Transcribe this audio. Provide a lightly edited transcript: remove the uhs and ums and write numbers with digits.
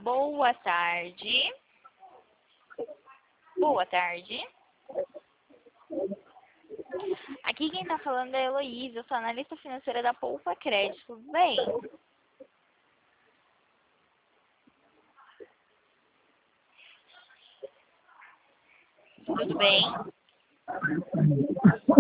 Boa tarde. Boa tarde. Aqui quem tá falando é a Heloísa, eu sou analista financeira da Poupa Crédito, tudo bem? Tudo bem?